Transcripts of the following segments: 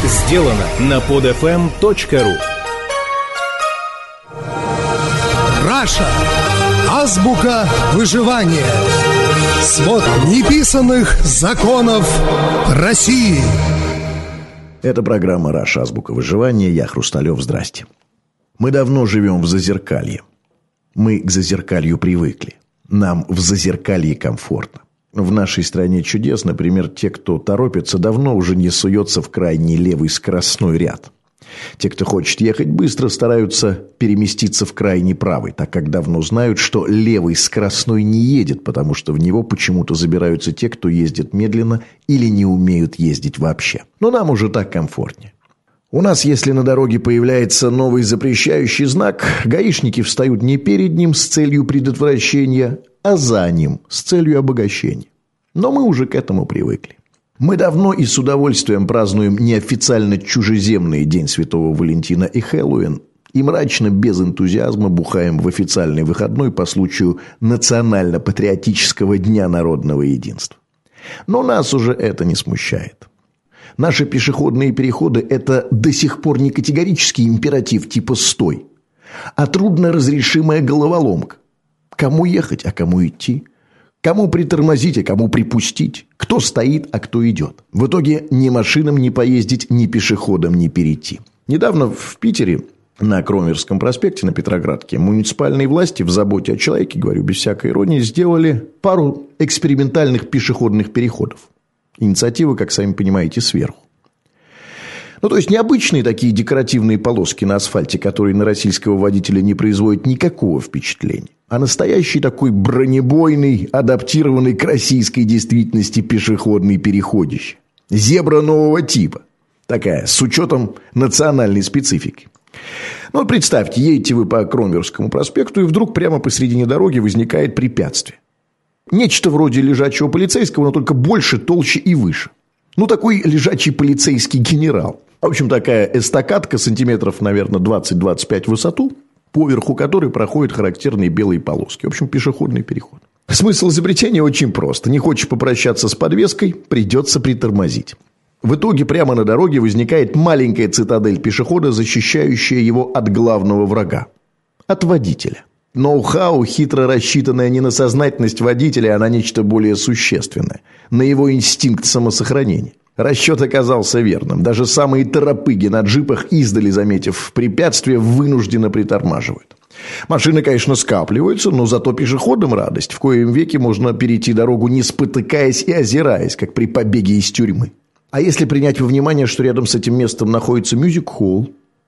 Сделано на podfm.ru. Раша. Азбука выживания. Свод неписанных законов России. Это программа «Раша. Азбука выживания». Я Хрусталев. Здрасте. Мы давно живем в Зазеркалье. Мы к Зазеркалью привыкли. Нам в Зазеркалье комфортно. В нашей стране чудес, например, те, кто торопится, давно уже не суется в крайний левый скоростной ряд. Те, кто хочет ехать быстро, стараются переместиться в крайний правый, так как давно знают, что левый скоростной не едет, потому что в него почему-то забираются те, кто ездит медленно или не умеют ездить вообще. Но нам уже так комфортнее. У нас, если на дороге появляется новый запрещающий знак, гаишники встают не перед ним с целью предотвращения, а за ним с целью обогащения. Но мы уже к этому привыкли. Мы давно и с удовольствием празднуем неофициально чужеземный День Святого Валентина и Хэллоуин, и мрачно, без энтузиазма бухаем в официальный выходной по случаю Национально-патриотического Дня народного единства. Но нас уже это не смущает. Наши пешеходные переходы – это до сих пор не категорический императив типа «стой», а трудноразрешимая головоломка. Кому ехать, а кому идти? Кому притормозить, а кому припустить? Кто стоит, а кто идет? В итоге ни машинам не поездить, ни пешеходам не перейти. Недавно в Питере, на Кромверском проспекте, на Петроградке, муниципальные власти в заботе о человеке, говорю без всякой иронии, сделали пару экспериментальных пешеходных переходов. Инициатива, как сами понимаете, сверху. Ну, то есть, необычные такие декоративные полоски на асфальте, которые на российского водителя не производят никакого впечатления, а настоящий такой бронебойный, адаптированный к российской действительности пешеходный переходище. Зебра нового типа. Такая, с учетом национальной специфики. Ну, представьте, едете вы по Кромверскому проспекту, и вдруг прямо посередине дороги возникает препятствие. Нечто вроде лежачего полицейского, но только больше, толще и выше. Ну, такой лежачий полицейский генерал. В общем, такая эстакадка сантиметров, наверное, 20-25 в высоту, поверху которой проходят характерные белые полоски. В общем, пешеходный переход. Смысл изобретения очень прост. Не хочешь попрощаться с подвеской, придется притормозить. В итоге прямо на дороге возникает маленькая цитадель пешехода, защищающая его от главного врага. От водителя. Ноу-хау, хитро рассчитанное не на сознательность водителя, а на нечто более существенное. На его инстинкт самосохранения. Расчет оказался верным. Даже самые торопыги на джипах, издали заметив препятствие, вынужденно притормаживают. Машины, конечно, скапливаются, но зато пешеходам радость. В коем веке можно перейти дорогу, не спотыкаясь и озираясь, как при побеге из тюрьмы. А если принять во внимание, что рядом с этим местом находится мюзик-холл,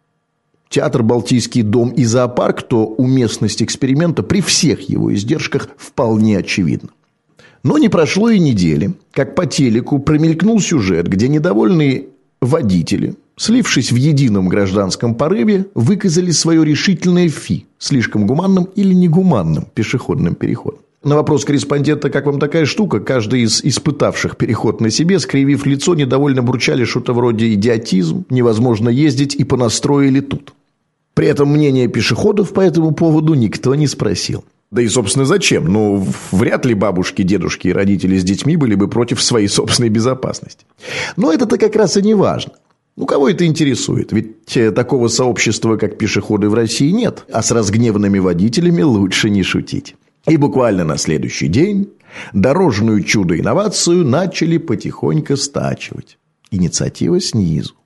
театр «Балтийский дом» и зоопарк, то уместность эксперимента при всех его издержках вполне очевидна. Но не прошло и недели, как по телеку промелькнул сюжет, где недовольные водители, слившись в едином гражданском порыве, выказали свое решительное фи слишком гуманным или негуманным пешеходным переходом. На вопрос корреспондента, как вам такая штука, каждый из испытавших переход на себе, скривив лицо, недовольно бурчали что-то вроде «идиотизм», «невозможно ездить» и «понастроили тут». При этом мнение пешеходов по этому поводу никто не спросил. Да и, собственно, зачем? Ну, вряд ли бабушки, дедушки и родители с детьми были бы против своей собственной безопасности. Но это-то как раз и не важно. Ну, кого это интересует? Ведь такого сообщества, как пешеходы, в России нет. А с разгневанными водителями лучше не шутить. И буквально на следующий день дорожную чудо-инновацию начали потихоньку стачивать. Инициатива снизу.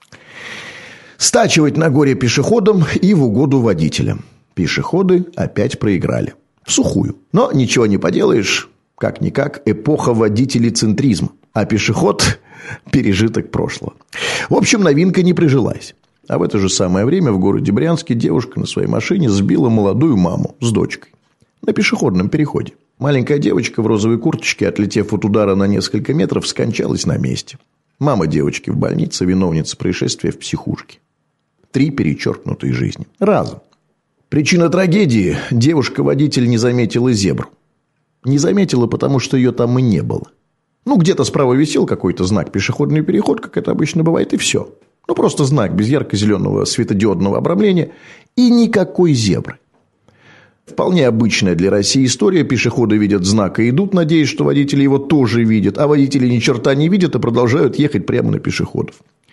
Стачивать на горе пешеходам и в угоду водителям. Пешеходы опять проиграли. В сухую. Но ничего не поделаешь. Как-никак эпоха водителецентризма. А пешеход – пережиток прошлого. В общем, новинка не прижилась. А в это же самое время в городе Брянске девушка на своей машине сбила молодую маму с дочкой. На пешеходном переходе. Маленькая девочка в розовой курточке, отлетев от удара на несколько метров, скончалась на месте. Мама девочки в больнице, виновница происшествия в психушке. 3 перечеркнутые жизни. Разом. Причина трагедии – девушка-водитель не заметила зебру. Не заметила, потому что ее там и не было. Ну, где-то справа висел какой-то знак «Пешеходный переход», как это обычно бывает, и все. Ну, просто знак без ярко-зеленого светодиодного обрамления и никакой зебры. Вполне обычная для России история. Пешеходы видят знак и идут, надеясь, что водители его тоже видят. А водители ни черта не видят и продолжают ехать прямо на пешеходов.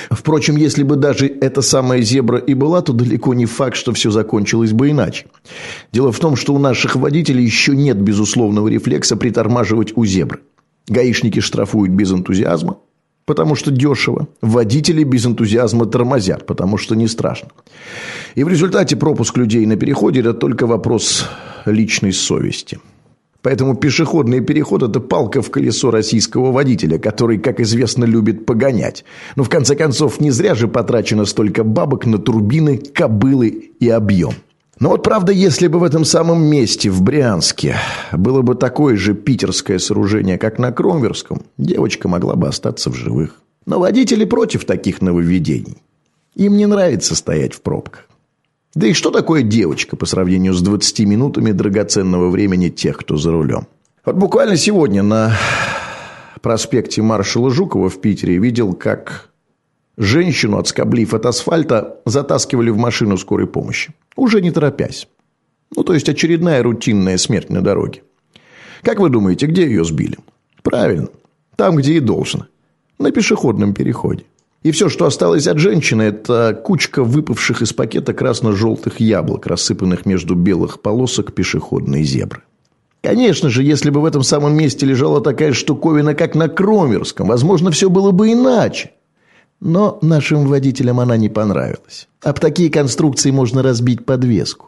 Впрочем, если бы даже эта самая зебра и была, то далеко не факт, что все закончилось бы иначе. Дело в том, что у наших водителей еще нет безусловного рефлекса притормаживать у зебры. Гаишники штрафуют без энтузиазма, потому что дешево. Водители без энтузиазма тормозят, потому что не страшно. И в результате пропуск людей на переходе – это только вопрос личной совести. Поэтому пешеходный переход – это палка в колесо российского водителя, который, как известно, любит погонять. Но в конце концов, не зря же потрачено столько бабок на турбины, кобылы и объем. Но вот правда, если бы в этом самом месте, в Брянске, было бы такое же питерское сооружение, как на Кромверском, девочка могла бы остаться в живых. Но водители против таких нововведений. Им не нравится стоять в пробках. Да и что такое девочка по сравнению с 20 минутами драгоценного времени тех, кто за рулем? Вот буквально сегодня на проспекте маршала Жукова в Питере видел, как женщину, отскоблив от асфальта, затаскивали в машину скорой помощи. Уже не торопясь. То есть очередная рутинная смерть на дороге. Как вы думаете, где ее сбили? Правильно, там, где и должно. На пешеходном переходе. И все, что осталось от женщины, это кучка выпавших из пакета красно-желтых яблок, рассыпанных между белых полосок пешеходной зебры. Конечно же, если бы в этом самом месте лежала такая штуковина, как на Кромверском, возможно, все было бы иначе. Но нашим водителям она не понравилась. Об такие конструкции можно разбить подвеску.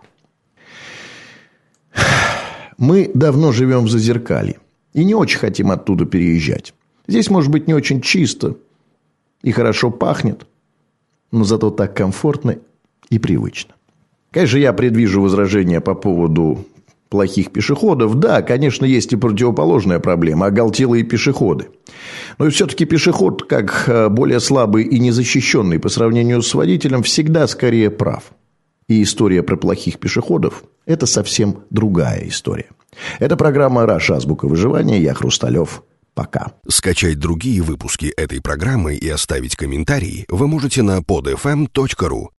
Мы давно живем в Зазеркалье и не очень хотим оттуда переезжать. Здесь, может быть, не очень чисто и хорошо пахнет, но зато так комфортно и привычно. Конечно, я предвижу возражения по поводу плохих пешеходов. Да, конечно, есть и противоположная проблема – оголтелые пешеходы. Но все-таки пешеход, как более слабый и незащищенный по сравнению с водителем, всегда скорее прав. И история про плохих пешеходов – это совсем другая история. Это программа «Раша. Азбука выживания». Я Хрусталев. Пока. Скачать другие выпуски этой программы и оставить комментарии вы можете на podfm.ru.